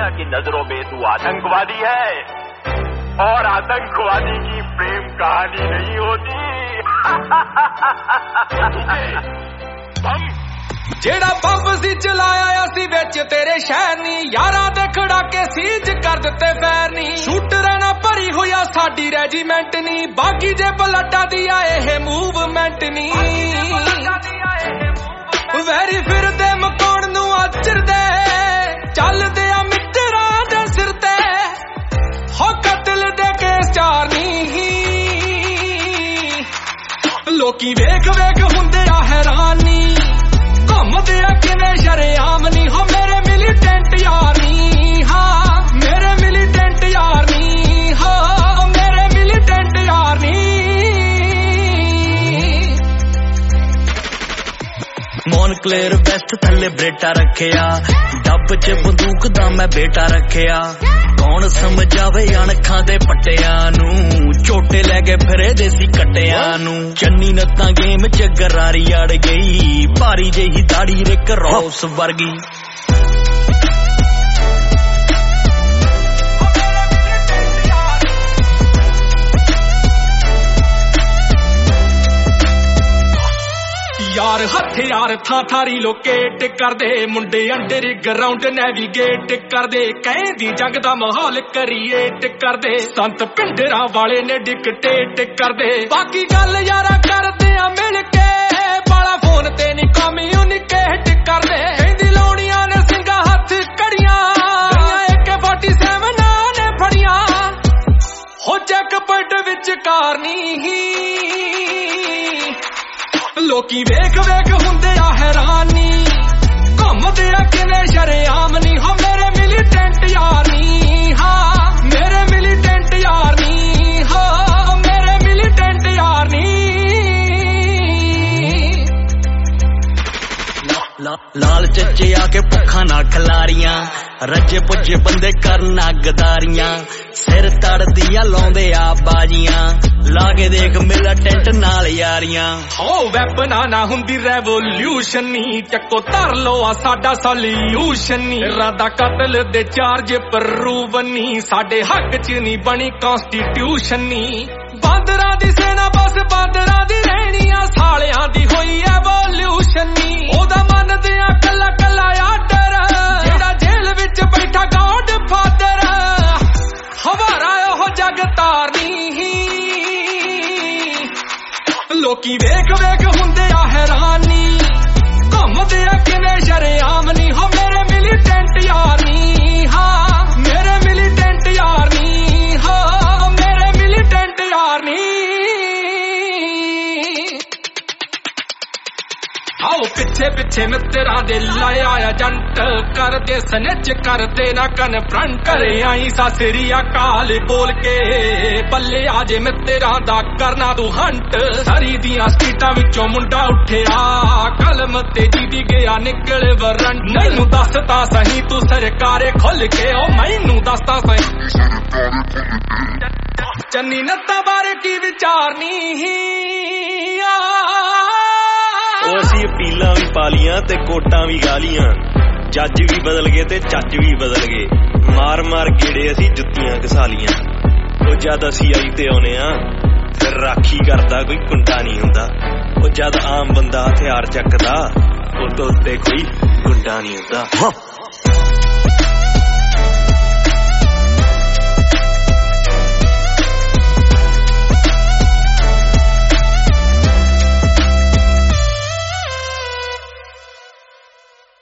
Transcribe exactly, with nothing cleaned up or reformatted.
दुनिया की नजरों में तू आतंकवादी है, और आतंकवादी की प्रेम कहानी नहीं होती। बम जेड़ा बंब सी चलाया सी बेच तेरे शहर नी, यारा दे खड़ाके सीज कर दिते फैर नी। शूटर ना भरी होया साडी रेजीमेंट नी, बाकी जे बलटा दी आए है मूवमेंट नी। वैरी फिर दे मकान नू अचर दे, चल दे मित्रा दे सिर ते, हो कतल दे केस चार नी। लोकी वेख वेख हुंदे आ हैरानी, घूमदे आ किवें शरेआम नी। हो मेरे मिलीटेंट यार नी, हाँ मेरे मिलीटेंट यार नी, हाँ मेरे मिलीटेंट यार नी। मोनक्लेयर वेस्ट थल्ले ब्रेटा रखेया, डब च बंदूक दा मैं बेटा रखेया। कौन समझावे अणखां दे पट्टियां नू, झोटे लै के फिरे देसी कट्टियां नू। चन्नी नत्तां गेम च गरारी अड़ गई, भारी जेही दाड़ी रिक रॉस वर्गी। यार हथियार था थारी लोकेट कर दे, मुंडे अंडर ग्राउंड नेविगेट कर दे। कहंदी जंग दा माहौल क्रिएट कर दे, संत पिंडरा वाले ने डिक्टेट कर दे। बाकी गल यारा करदे आ मिल के, बाला फोन ते नी कम्युनिकेट कर दे। कहंदी लाउणियां ने सिंगा हथ कड़ियां, गईयां ए के फोर्टी सेवन ने फड़ियां। हो चेक पॉइंट विच कार नी, लोकी वेख वेख हुंदे आ हैरानी, घूमदे आ किवें शरेआम नी। हो मेरे मिलीटेंट यार नी, हाँ मेरे मिलीटेंट यार नी, हाँ मेरे मिलीटेंट यार नी। ला, लाल चच्चे आके भुखा ना खलारियां, रजे पुजे बंदे करना गदारियां। सिर तड़दियां लाउंदे आ बाजियां, लागे देख मेरा टेंट नाल यारियां। हो वैपना ना हुंदी रेवोल्यूशन नी, चक्को धर लो आ साडा सोल्यूशन नी। इरादा कतल दे चार्ज प्रूवन नी, साडे हक च नी बनी कॉन्स्टिट्यूशन नी। बांदरां दी सेना बस बांदरां दी रहनी आ, सालियां दी होई एवोल्यूशन नी। ओदा मनदे आ कल्ला कल्ला आर्डर, जेड़ा जेल विच बैठा गॉड फादर। हवारा ओह जग तारनी, लोकी वेख वेख हुंदे आ हैरानी, घूमदे आ किवें शरेआम नी। हो मेरे मिलीटेंट यार नी, हाँ मेरे मिलीटेंट यार नी, हाँ मेरे मिलीटेंट यार नी। आओ पिछे पिछे मित्रा दे लाया एजेंट, कर दे स्निच कर दे ना कन्फ्रंट। करे आई सासरी अकाल बोल के, पल्ले आजे मित्रा दा करना तू हंट। सरी दियां स्ट्रीटां विचों मुंडा उठिया, कलम ते जीदी गया निकल वरंट। मैनू दसता सही तू सरकारे खुल के, ओ मैनू दसता सही चन्नी नत्ता बारे की विचारनी। ਉਹ ਅਸੀਂ ਅਪੀਲਾਂ ਵੀ ਪਾ ਲੀਆਂ ਤੇ ਕੋਟਾਂ ਵੀ ਗਾ ਲੀਆਂ, ਜੱਜ ਵੀ ਬਦਲ ਗਏ ਤੇ ਚੱਜ ਵੀ ਬਦਲ ਗਏ। ਮਾਰ ਮਾਰ ਗੇੜੇ ਅਸੀਂ ਜੁੱਤੀਆਂ ਘਸਾ ਲੀਆਂ। ਉਹ ਜਦ ਅਸੀਂ ਆਈ ਤੇ ਆਉਨੇ ਆ, ਫਿਰ ਰਾਖੀ ਕਰਦਾ ਕੋਈ ਕੁੰਡਾ ਨਹੀਂ ਹੁੰਦਾ। ਉਹ ਜਦ ਆਮ ਬੰਦਾ ਹਥਿਆਰ ਚੱਕਦਾ, ਉਹ ਤੋਂ ਉੱਤੇ ਕੋਈ ਗੁੰਡਾ ਨਹੀਂ ਹੁੰਦਾ।